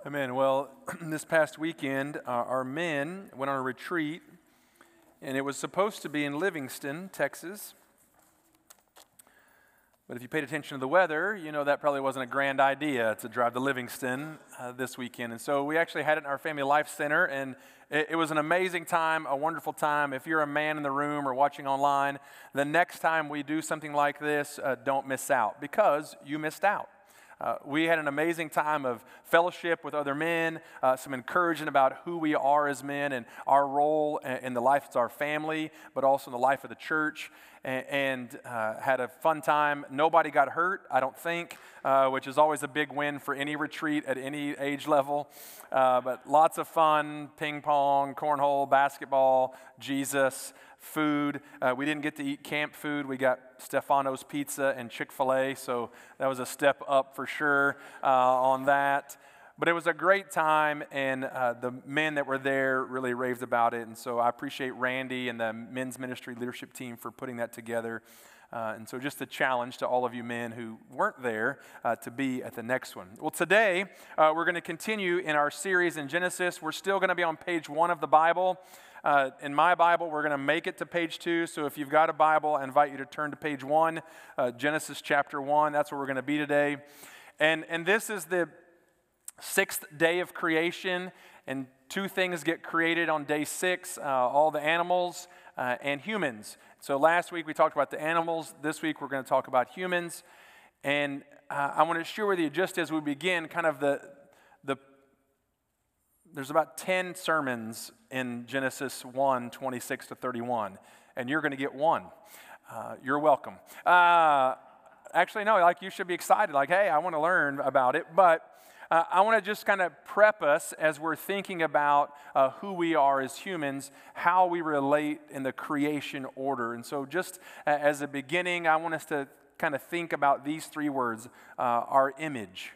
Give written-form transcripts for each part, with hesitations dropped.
Amen. Well, this past weekend, our men went on a retreat, and it was supposed to be in Livingston, Texas. But if you paid attention to the weather, you know that probably wasn't a grand idea to drive to Livingston this weekend. And so we actually had it in our Family Life Center, and it was an amazing time, a wonderful time. If you're a man in the room or watching online, the next time we do something like this, don't miss out, because you missed out. We had an amazing time of fellowship with other men, some encouragement about who we are as men and our role in the life of our family, but also in the life of the church, and had a fun time. Nobody got hurt, I don't think, which is always a big win for any retreat at any age level. But lots of fun, ping pong, cornhole, basketball, Jesus, food. We didn't get to eat camp food. We got Stefano's Pizza and Chick-fil-A, so that was a step up for sure on that. But it was a great time, and the men that were there really raved about it. And so I appreciate Randy and the men's ministry leadership team for putting that together. And so just a challenge to all of you men who weren't there to be at the next one. Well, today we're going to continue in our series in Genesis. We're still going to be on page 1 of the Bible. In my Bible, we're going to make it to page 2. So if you've got a Bible, I invite you to turn to page 1, Genesis chapter 1. That's where we're going to be today. And this is the 6th day of creation, and 2 things get created on day 6, all the animals and humans. So last week we talked about the animals. This week we're going to talk about humans. And I want to share with you, just as we begin, kind of there's about 10 sermons in Genesis 1, 26 to 31, and you're going to get one. You're welcome. Actually, no, like you should be excited, like, hey, I want to learn about it, but I want to just kind of prep us as we're thinking about who we are as humans, how we relate in the creation order. And so just as a beginning, I want us to kind of think about these 3 words, our image,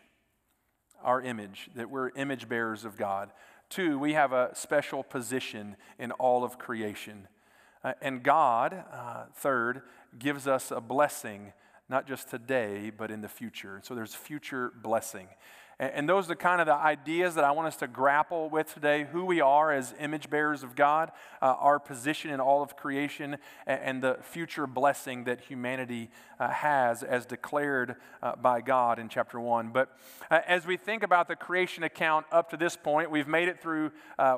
that we're image bearers of God. 2, we have a special position in all of creation. And God, 3rd, gives us a blessing, not just today, but in the future. So there's future blessing. And those are kind of the ideas that I want us to grapple with today, who we are as image bearers of God, our position in all of creation, and the future blessing that humanity has as declared by God in chapter 1. But as we think about the creation account up to this point, we've made it through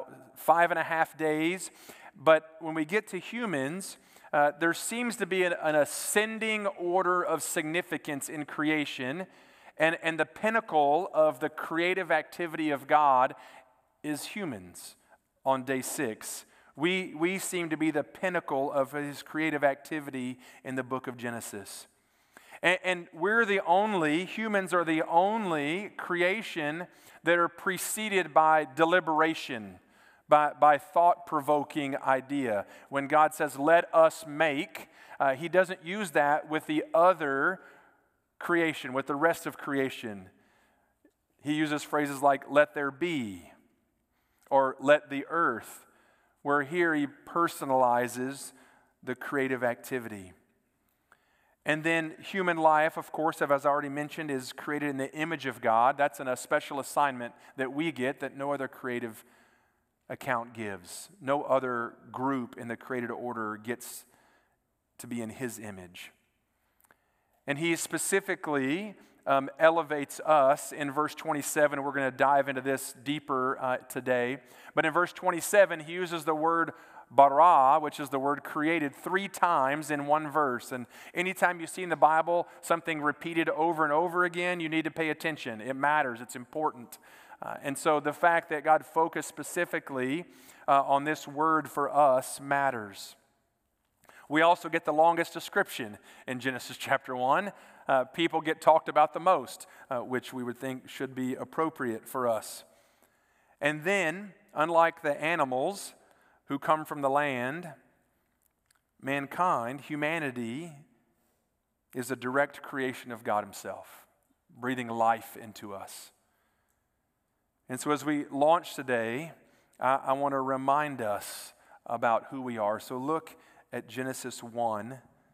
5.5 days. But when we get to humans, there seems to be an ascending order of significance in creation. And the pinnacle of the creative activity of God is humans on day 6. We seem to be the pinnacle of his creative activity in the book of Genesis. And humans are the only creation that are preceded by deliberation, by thought-provoking idea. When God says, let us make, he doesn't use that with the other creation, with the rest of creation. He uses phrases like, let there be, or let the earth, where here he personalizes the creative activity. And then human life, of course, as I already mentioned, is created in the image of God. That's a special assignment that we get that no other creative account gives. No other group in the created order gets to be in his image. And he specifically elevates us in verse 27. We're going to dive into this deeper today. But in verse 27, he uses the word bara, which is the word created, 3 times in one verse. And anytime you see in the Bible something repeated over and over again, you need to pay attention. It matters. It's important. And so the fact that God focused specifically on this word for us matters. We also get the longest description in Genesis chapter 1. People get talked about the most, which we would think should be appropriate for us. And then, unlike the animals who come from the land, mankind, humanity, is a direct creation of God himself, breathing life into us. And so as we launch today, I want to remind us about who we are. So look at Genesis 1,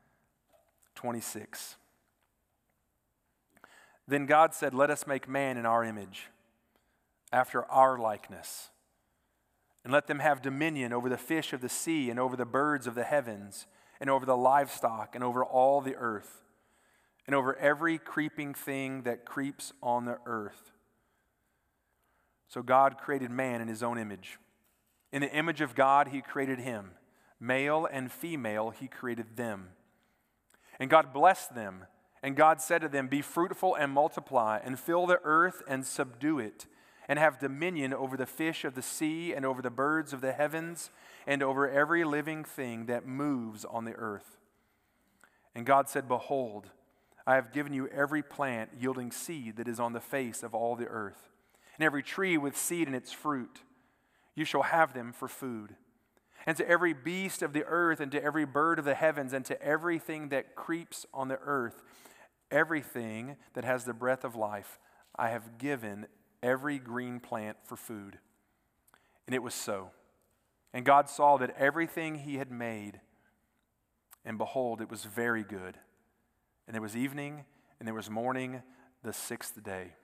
26. Then God said, let us make man in our image, after our likeness. And let them have dominion over the fish of the sea and over the birds of the heavens and over the livestock and over all the earth and over every creeping thing that creeps on the earth. So God created man in his own image. In the image of God, he created him. Male and female, he created them. And God blessed them. And God said to them, "Be fruitful and multiply, and fill the earth and subdue it, and have dominion over the fish of the sea, and over the birds of the heavens, and over every living thing that moves on the earth." And God said, "Behold, I have given you every plant yielding seed that is on the face of all the earth, and every tree with seed in its fruit. You shall have them for food. And to every beast of the earth, and to every bird of the heavens, and to everything that creeps on the earth, everything that has the breath of life, I have given every green plant for food." And it was so. And God saw that everything he had made, and behold, it was very good. And there was evening, and there was morning, the sixth day.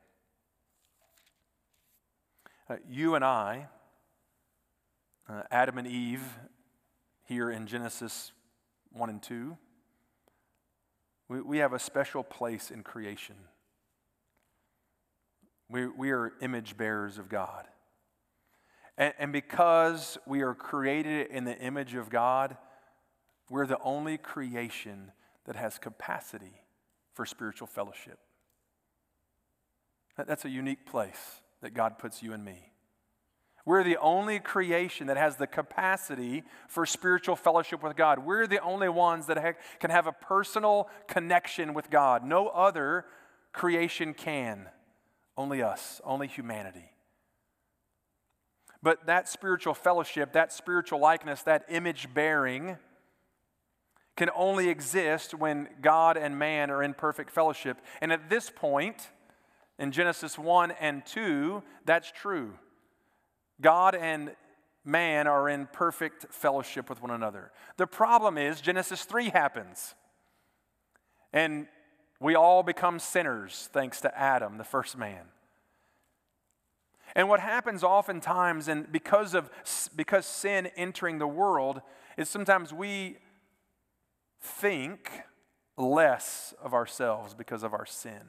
You and I, Adam and Eve, here in Genesis 1 and 2, we have a special place in creation. We are image bearers of God. And because we are created in the image of God, we're the only creation that has capacity for spiritual fellowship. That's a unique place that God puts you and me. We're the only creation that has the capacity for spiritual fellowship with God. We're the only ones that can have a personal connection with God. No other creation can. Only us, only humanity. But that spiritual fellowship, that spiritual likeness, that image bearing can only exist when God and man are in perfect fellowship. And at this point, in Genesis 1 and 2, that's true. God and man are in perfect fellowship with one another. The problem is Genesis 3 happens. And we all become sinners thanks to Adam, the first man. And what happens oftentimes, and because sin entering the world, is sometimes we think less of ourselves because of our sin.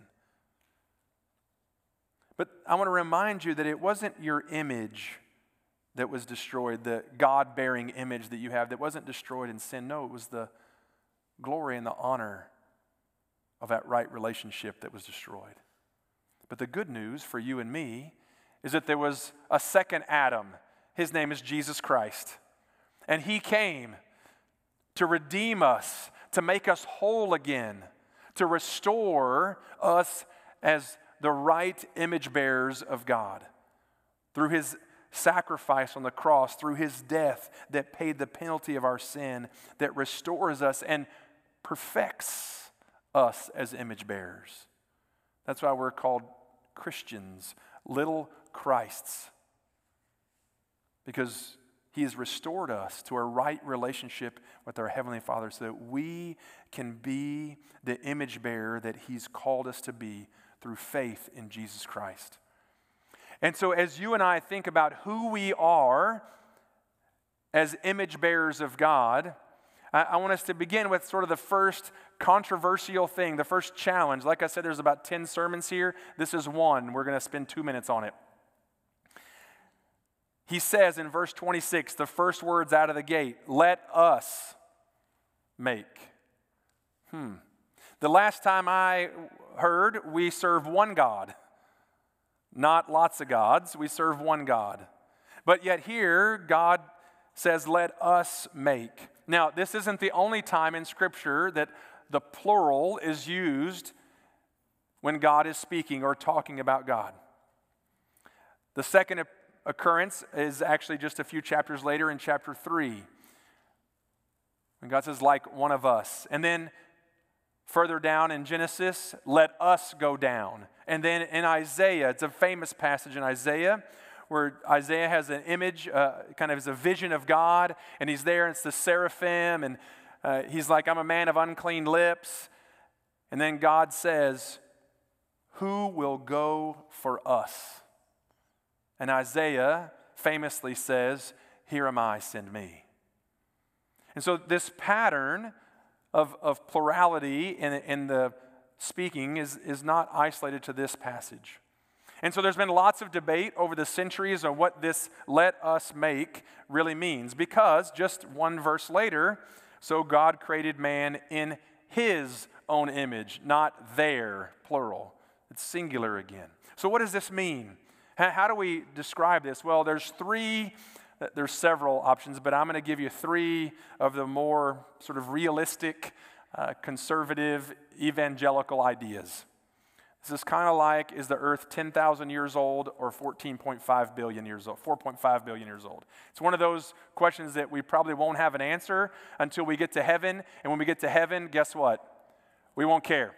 But I want to remind you that it wasn't your image that was destroyed, the God-bearing image that you have that wasn't destroyed in sin. No, it was the glory and the honor of that right relationship that was destroyed. But the good news for you and me is that there was a second Adam. His name is Jesus Christ. And he came to redeem us, to make us whole again, to restore us as the right image bearers of God. Through his sacrifice on the cross, through his death that paid the penalty of our sin, that restores us and perfects us as image bearers. That's why we're called Christians, little Christs, because he has restored us to a right relationship with our Heavenly Father so that we can be the image bearer that he's called us to be through faith in Jesus Christ. And so as you and I think about who we are as image bearers of God, I want us to begin with sort of the first controversial thing, the first challenge. Like I said, there's about 10 sermons here. This is one. We're going to spend 2 minutes on it. He says in verse 26, the first words out of the gate, "Let us make." The last time I heard, we serve one God. Not lots of gods. We serve one God. But yet here, God says, "Let us make." Now, this isn't the only time in Scripture that the plural is used when God is speaking or talking about God. The second occurrence is actually just a few chapters later in chapter 3, when God says, "Like one of us." And then further down in Genesis, "Let us go down." And then in Isaiah, it's a famous passage in Isaiah where Isaiah has an image, kind of as a vision of God, and he's there, and it's the seraphim, and he's like, "I'm a man of unclean lips." And then God says, "Who will go for us?" And Isaiah famously says, "Here am I, send me." And so this pattern of plurality in the speaking is not isolated to this passage. And so there's been lots of debate over the centuries on what this "let us make" really means, because just one verse later, so God created man in his own image, not their, plural. It's singular again. So what does this mean? How do we describe this? Well, there's several options, but I'm going to give you three of the more sort of realistic, conservative, evangelical ideas. This is kind of like, is the earth 10,000 years old or 14.5 billion years old, 4.5 billion years old? It's one of those questions that we probably won't have an answer until we get to heaven. And when we get to heaven, guess what? We won't care.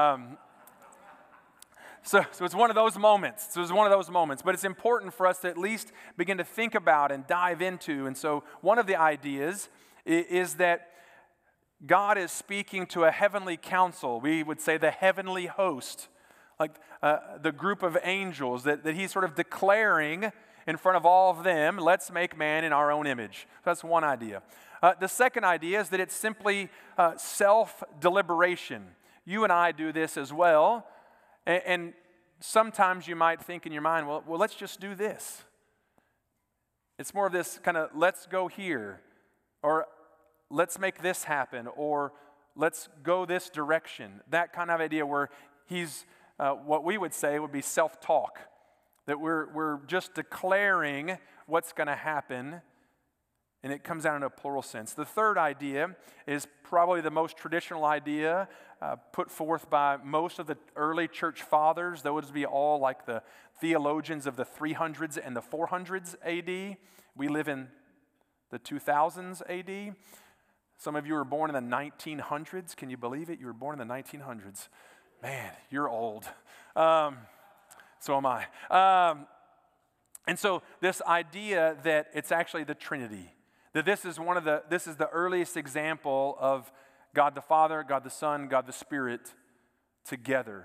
So it's one of those moments. But it's important for us to at least begin to think about and dive into. And so one of the ideas is that God is speaking to a heavenly council. We would say the heavenly host, like the group of angels, that he's sort of declaring in front of all of them, let's make man in our own image. So that's one idea. The second idea is that it's simply self-deliberation. You and I do this as well. And sometimes you might think in your mind, well, let's just do this. It's more of this kind of, let's go here, or let's make this happen, or let's go this direction. That kind of idea where he's, what we would say would be self-talk. That we're just declaring what's going to happen, and it comes out in a plural sense. The third idea is probably the most traditional idea put forth by most of the early church fathers. Those would be all like the theologians of the 300s and the 400s AD. We live in the 2000s AD. Some of you were born in the 1900s. Can you believe it? You were born in the 1900s. Man, you're old. So am I. And so this idea that it's actually the Trinity, that this is the earliest example of God the Father, God the Son, God the Spirit together,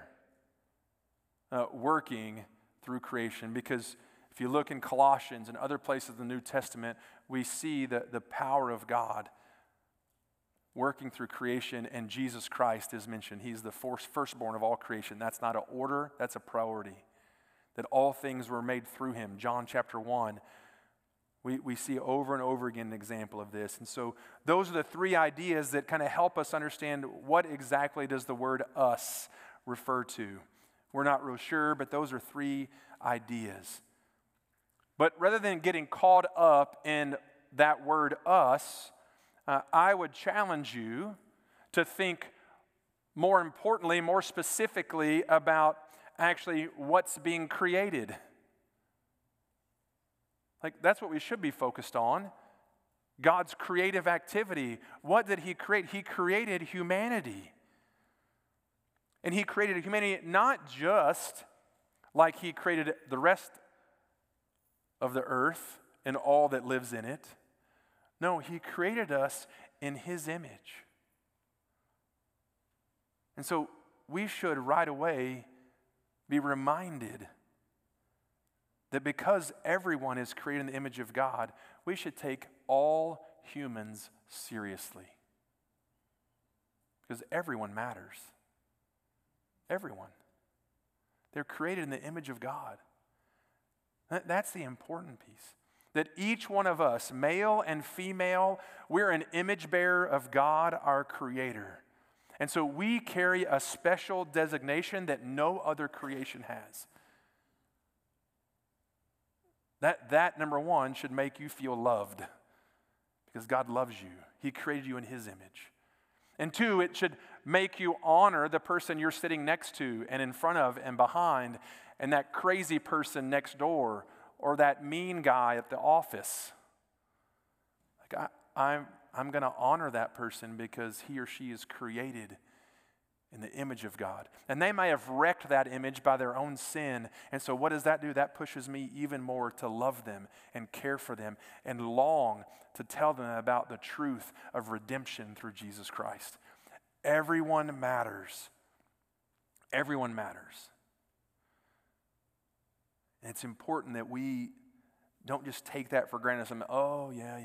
working through creation. Because if you look in Colossians and other places of the New Testament, we see the power of God working through creation, and Jesus Christ is mentioned. He's the firstborn of all creation. That's not an order, that's a priority. That all things were made through him. John chapter 1, we see over and over again an example of this. And so those are the three ideas that kind of help us understand what exactly does the word "us" refer to. We're not real sure, but those are three ideas. But rather than getting caught up in that word "us," I would challenge you to think more importantly, more specifically about actually what's being created. Like, that's what we should be focused on. God's creative activity. What did he create? He created humanity. And he created humanity not just like he created the rest of the earth and all that lives in it. No, he created us in his image. And so we should right away be reminded that because everyone is created in the image of God, we should take all humans seriously. Because everyone matters. Everyone. They're created in the image of God. That's the important piece. That each one of us, male and female, we're an image bearer of God, our Creator. And so we carry a special designation that no other creation has. That number one should make you feel loved because God loves you. He created you in his image. And two, it should make you honor the person you're sitting next to and in front of and behind, and that crazy person next door or that mean guy at the office. Like I'm going to honor that person because he or she is created in the image of God. And they may have wrecked that image by their own sin. And so what does that do? That pushes me even more to love them and care for them and long to tell them about the truth of redemption through Jesus Christ. Everyone matters. Everyone matters. It's important that we don't just take that for granted. Oh, yeah.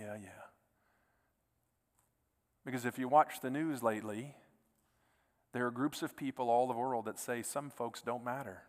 Because if you watch the news lately, there are groups of people all over the world that say some folks don't matter.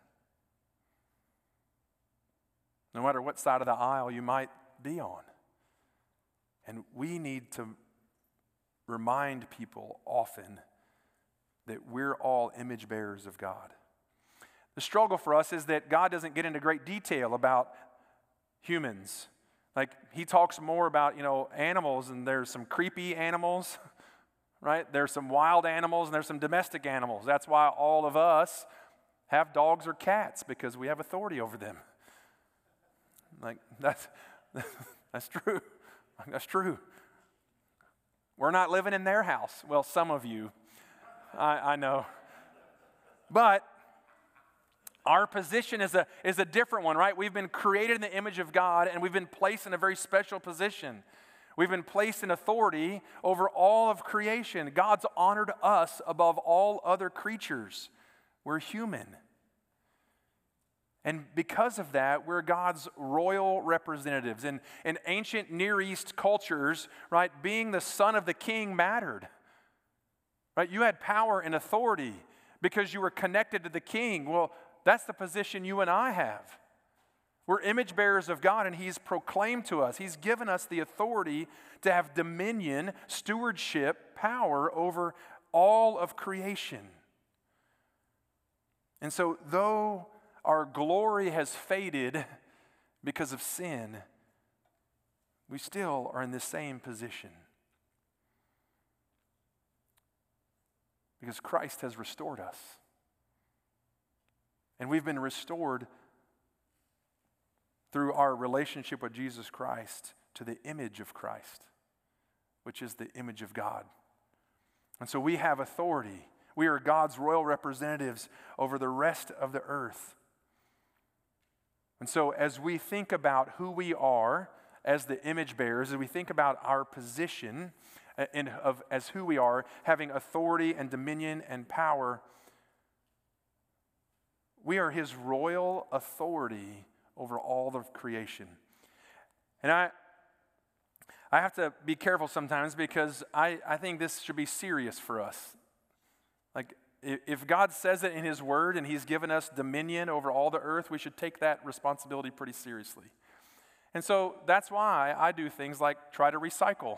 No matter what side of the aisle you might be on. And we need to remind people often that we're all image bearers of God. The struggle for us is that God doesn't get into great detail about humans. Like, he talks more about, animals, and there's some creepy animals, right? There's some wild animals, and there's some domestic animals. That's why all of us have dogs or cats, because we have authority over them. Like, that's true. That's true. We're not living in their house. Well, some of you, I know. But our position is a different one, right? We've been created in the image of God, and we've been placed in a very special position. We've been placed in authority over all of creation. God's honored us above all other creatures. We're human. And because of that, we're God's royal representatives. In ancient Near East cultures, right, being the son of the king mattered. Right? You had power and authority because you were connected to the king. Well, that's the position you and I have. We're image bearers of God, and he's proclaimed to us. He's given us the authority to have dominion, stewardship, power over all of creation. And so, though our glory has faded because of sin, we still are in the same position. Because Christ has restored us. And we've been restored through our relationship with Jesus Christ to the image of Christ, which is the image of God. And so we have authority. We are God's royal representatives over the rest of the earth. And so as we think about who we are as the image bearers, as we think about our position as who we are, having authority and dominion and power, we are his royal authority over all of creation. And I have to be careful sometimes, because I think this should be serious for us. Like, if God says it in his word and he's given us dominion over all the earth, we should take that responsibility pretty seriously. And so that's why I do things like try to recycle.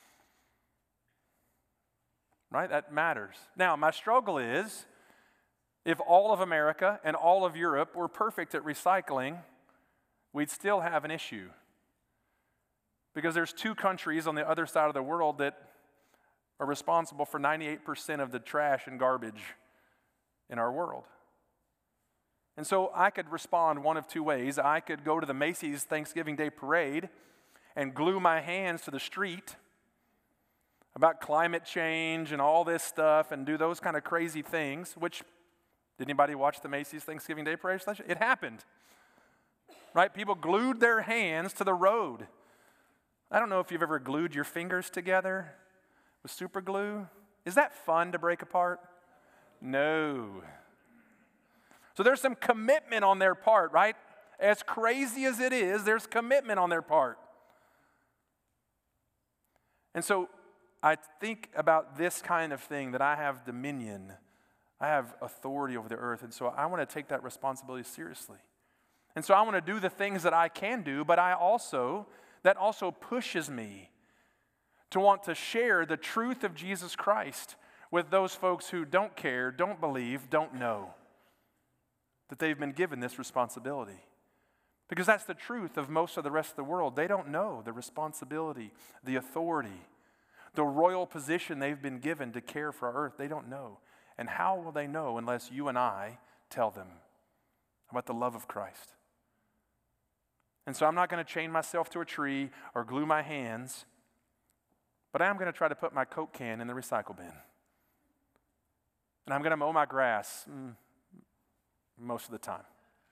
Right? That matters. Now, my struggle is, if all of America and all of Europe were perfect at recycling, we'd still have an issue. Because there's 2 countries on the other side of the world that are responsible for 98% of the trash and garbage in our world. And so I could respond one of 2 ways. I could go to the Macy's Thanksgiving Day Parade and glue my hands to the street about climate change and all this stuff and do those kind of crazy things, which, did anybody watch the Macy's Thanksgiving Day Parade? It happened. Right? People glued their hands to the road. I don't know if you've ever glued your fingers together with super glue. Is that fun to break apart? No. So there's some commitment on their part, right? As crazy as it is, there's commitment on their part. And so I think about this kind of thing, that I have dominion, I have authority over the earth, and so I want to take that responsibility seriously. And so I want to do the things that I can do, but that also pushes me to want to share the truth of Jesus Christ with those folks who don't care, don't believe, don't know that they've been given this responsibility. Because that's the truth of most of the rest of the world. They don't know the responsibility, the authority, the royal position they've been given to care for our earth. They don't know. And how will they know unless you and I tell them about the love of Christ? And so I'm not going to chain myself to a tree or glue my hands, but I am going to try to put my Coke can in the recycle bin. And I'm going to mow my grass most of the time.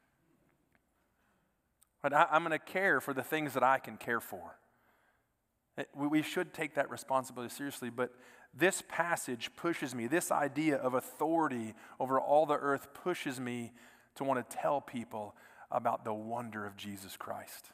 But I'm going to care for the things that I can care for. We should take that responsibility seriously, but this passage pushes me, this idea of authority over all the earth pushes me to want to tell people about the wonder of Jesus Christ.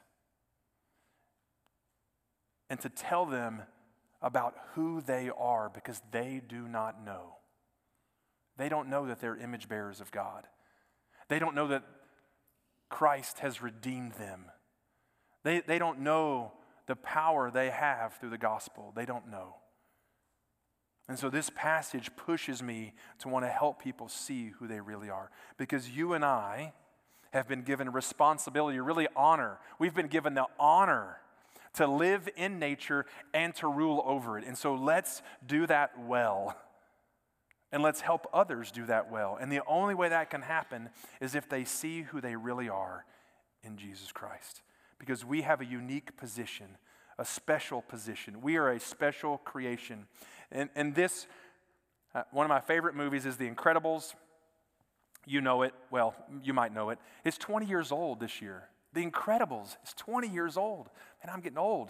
And to tell them about who they are, because they do not know. They don't know that they're image bearers of God. They don't know that Christ has redeemed them. They don't know the power they have through the gospel. They don't know. And so this passage pushes me to want to help people see who they really are. Because you and I have been given responsibility, really honor. We've been given the honor to live in nature and to rule over it. And so let's do that well. And let's help others do that well. And the only way that can happen is if they see who they really are in Jesus Christ. Because we have a unique position, a special position. We are a special creation. And this, one of my favorite movies is The Incredibles. You know it. Well, you might know it. It's 20 years old this year. The Incredibles is 20 years old. And I'm getting old.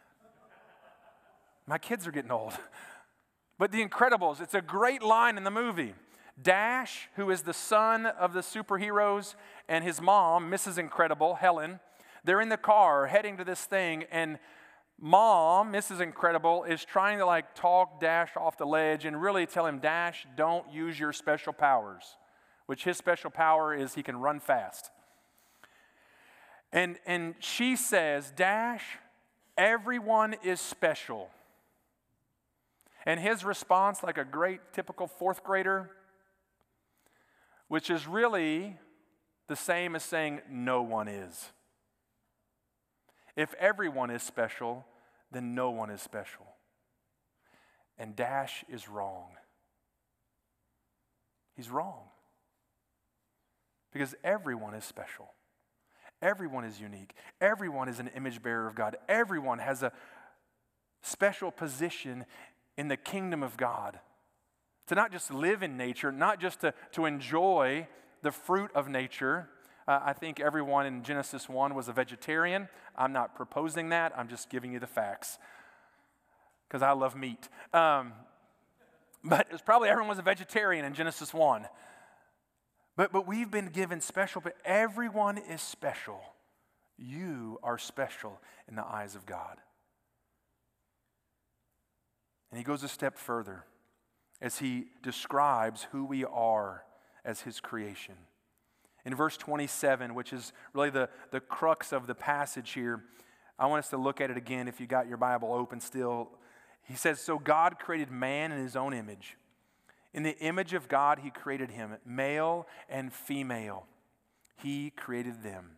My kids are getting old. But The Incredibles, it's a great line in the movie. Dash, who is the son of the superheroes, and his mom, Mrs. Incredible, Helen, they're in the car heading to this thing, and Mom, Mrs. Incredible, is trying to talk Dash off the ledge and really tell him, Dash, don't use your special powers, which his special power is he can run fast. And she says, Dash, everyone is special. And his response, like a great typical fourth grader, which is really the same as saying no one is. If everyone is special, then no one is special. And Dash is wrong. He's wrong. Because everyone is special. Everyone is unique. Everyone is an image bearer of God. Everyone has a special position in the kingdom of God. To not just live in nature, not just to enjoy the fruit of nature. I think everyone in Genesis 1 was a vegetarian. I'm not proposing that. I'm just giving you the facts. Because I love meat. But it was probably everyone was a vegetarian in Genesis 1. But we've been given special, but everyone is special. You are special in the eyes of God. And he goes a step further as he describes who we are as his creation. In verse 27, which is really the crux of the passage here, I want us to look at it again if you got your Bible open still. He says, so God created man in his own image. In the image of God, he created him, male and female. He created them.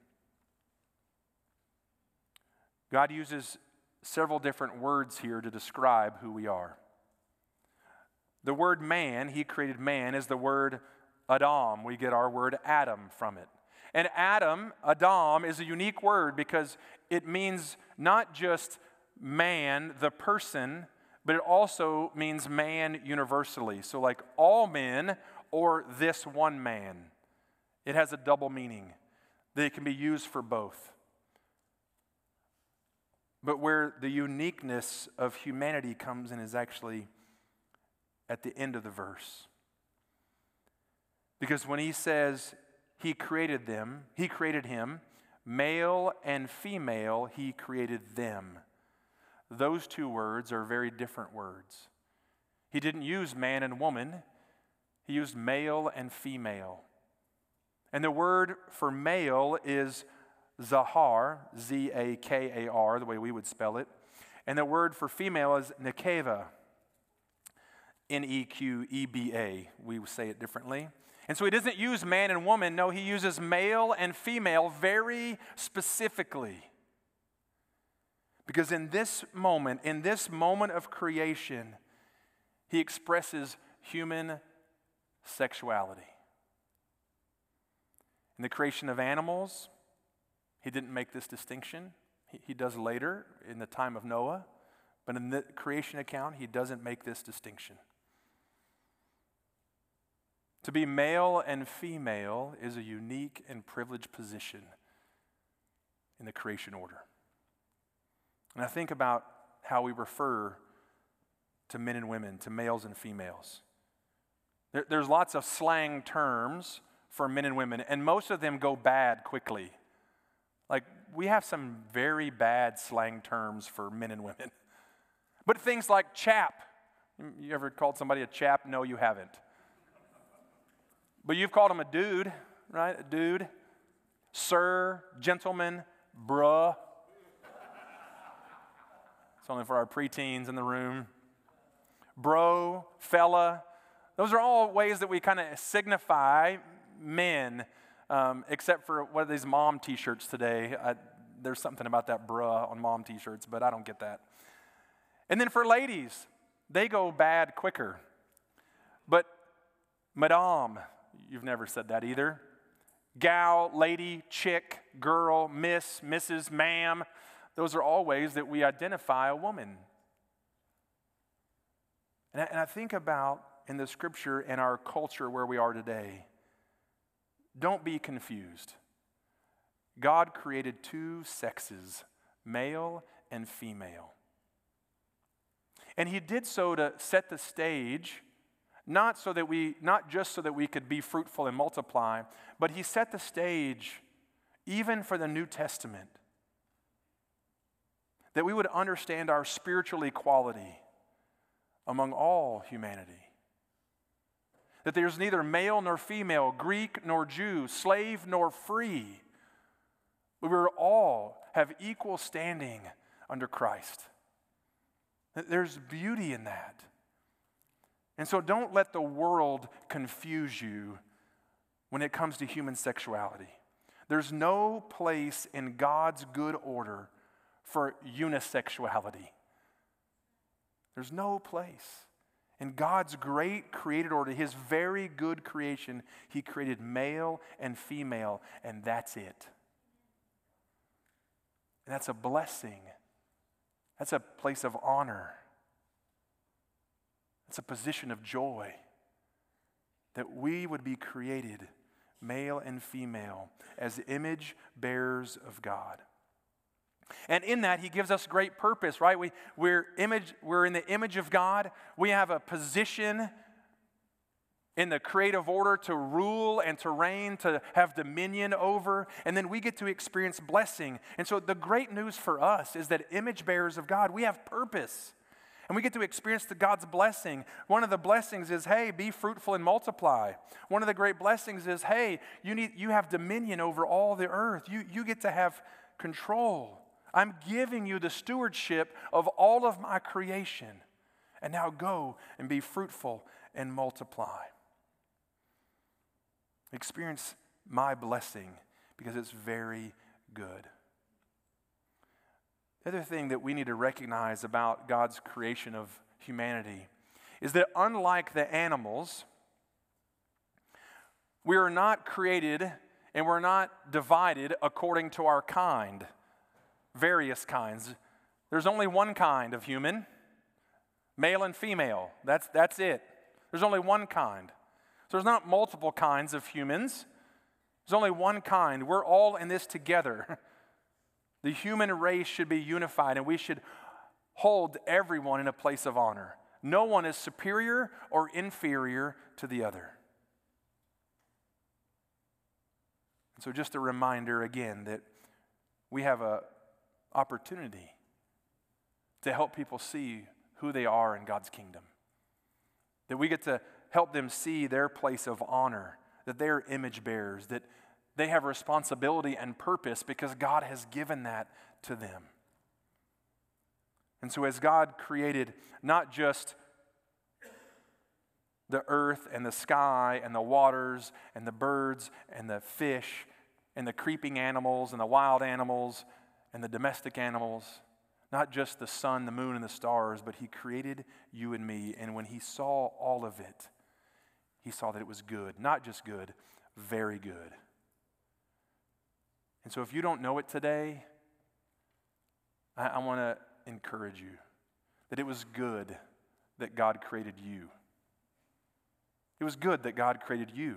God uses several different words here to describe who we are. The word man, he created man, is the word Adam. We get our word Adam from it. And Adam, is a unique word because it means not just man, the person, but it also means man universally. So like all men or this one man. It has a double meaning that it can be used for both. But where the uniqueness of humanity comes in is actually at the end of the verse. Because when he says he created them, he created him, male and female, he created them. Those two words are very different words. He didn't use man and woman, he used male and female. And the word for male is Zahar, Z-A-K-A-R, the way we would spell it. And the word for female is Nekeva, N-E-Q-E-B-A. We would say it differently. And so he doesn't use man and woman. No, he uses male and female very specifically. Because in this moment of creation, he expresses human sexuality. In the creation of animals, he didn't make this distinction. He does later in the time of Noah. But in the creation account, he doesn't make this distinction. To be male and female is a unique and privileged position in the creation order. And I think about how we refer to men and women, to males and females. There's lots of slang terms for men and women, and most of them go bad quickly. Like, we have some very bad slang terms for men and women. But things like chap. You ever called somebody a chap? No, you haven't. But you've called him a dude, right? A dude. Sir, gentleman, bruh. It's only for our preteens in the room. Bro, fella. Those are all ways that we kind of signify men, except for what are these mom t-shirts today. There's something about that bruh on mom t-shirts, but I don't get that. And then for ladies, they go bad quicker. But madame, you've never said that either. Gal, lady, chick, girl, miss, Mrs., ma'am. Those are all ways that we identify a woman. And I think about in the scripture and our culture where we are today, don't be confused. God created two sexes, male and female. And he did so to set the stage, not just so that we could be fruitful and multiply, but he set the stage even for the New Testament, that we would understand our spiritual equality among all humanity. That there's neither male nor female, Greek nor Jew, slave nor free. We all have equal standing under Christ. There's beauty in that. And so don't let the world confuse you when it comes to human sexuality. There's no place in God's good order for unisexuality. There's no place. In God's great created order, his very good creation, he created male and female, and that's it. And that's a blessing. That's a place of honor. That's a position of joy. That we would be created, male and female, as image bearers of God. And in that, he gives us great purpose, right? We're in the image of God. We have a position in the creative order to rule and to reign, to have dominion over, and then we get to experience blessing. And so the great news for us is that image bearers of God, we have purpose. And we get to experience God's blessing. One of the blessings is, hey, be fruitful and multiply. One of the great blessings is, hey, you have dominion over all the earth. You get to have control. I'm giving you the stewardship of all of my creation. And now go and be fruitful and multiply. Experience my blessing because it's very good. The other thing that we need to recognize about God's creation of humanity is that unlike the animals, we are not created and we're not divided according to our kind. Various kinds. There's only one kind of human, male and female. That's it. There's only one kind. So there's not multiple kinds of humans. There's only one kind. We're all in this together. The human race should be unified, and we should hold everyone in a place of honor. No one is superior or inferior to the other. So just a reminder again that we have an opportunity to help people see who they are in God's kingdom. That we get to help them see their place of honor, that they're image bearers, that they have responsibility and purpose because God has given that to them. And so as God created not just the earth and the sky and the waters and the birds and the fish and the creeping animals and the wild animals and the domestic animals, not just the sun, the moon, and the stars, but he created you and me. And when he saw all of it, he saw that it was good. Not just good, very good. And so if you don't know it today, I want to encourage you that it was good that God created you. It was good that God created you.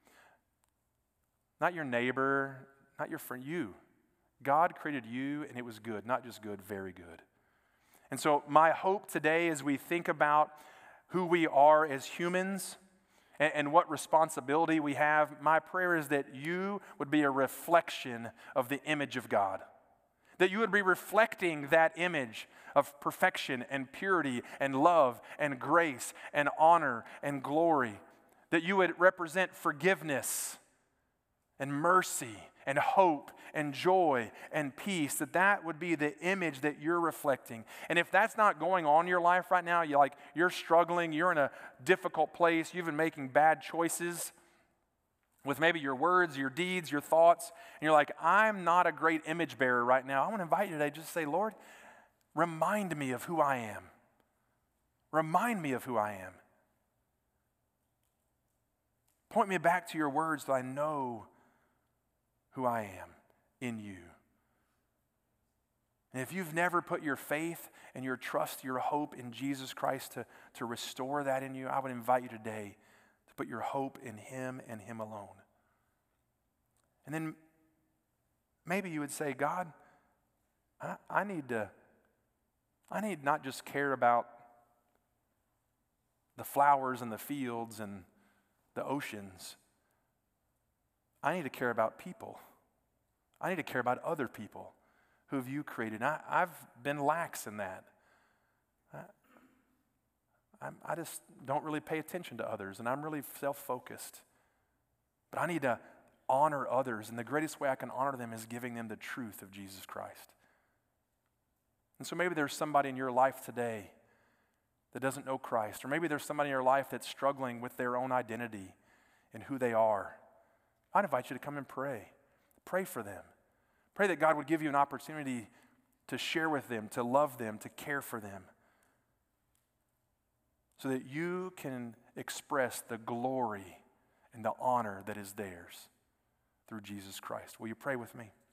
Not your neighbor, not your friend, you. God created you and it was good, not just good, very good. And so my hope today as we think about who we are as humans and what responsibility we have, my prayer is that you would be a reflection of the image of God. That you would be reflecting that image of perfection and purity and love and grace and honor and glory. That you would represent forgiveness and mercy and hope and joy and peace. That would be the image that you're reflecting. And if that's not going on in your life right now, you're struggling, you're in a difficult place, you've been making bad choices with maybe your words, your deeds, your thoughts, and you're like, I'm not a great image bearer right now. I want to invite you today, just say, Lord, remind me of who I am. Remind me of who I am. Point me back to your words so I know who I am in you. And if you've never put your faith and your trust, your hope in Jesus Christ to restore that in you, I would invite you today to put your hope in Him and Him alone. And then maybe you would say, God, I need not just care about the flowers and the fields and the oceans. I need to care about people. I need to care about other people who have you created. I've been lax in that. I just don't really pay attention to others, and I'm really self-focused. But I need to honor others, and the greatest way I can honor them is giving them the truth of Jesus Christ. And so maybe there's somebody in your life today that doesn't know Christ, or maybe there's somebody in your life that's struggling with their own identity and who they are. I'd invite you to come and pray. Pray for them. Pray that God would give you an opportunity to share with them, to love them, to care for them, so that you can express the glory and the honor that is theirs through Jesus Christ. Will you pray with me?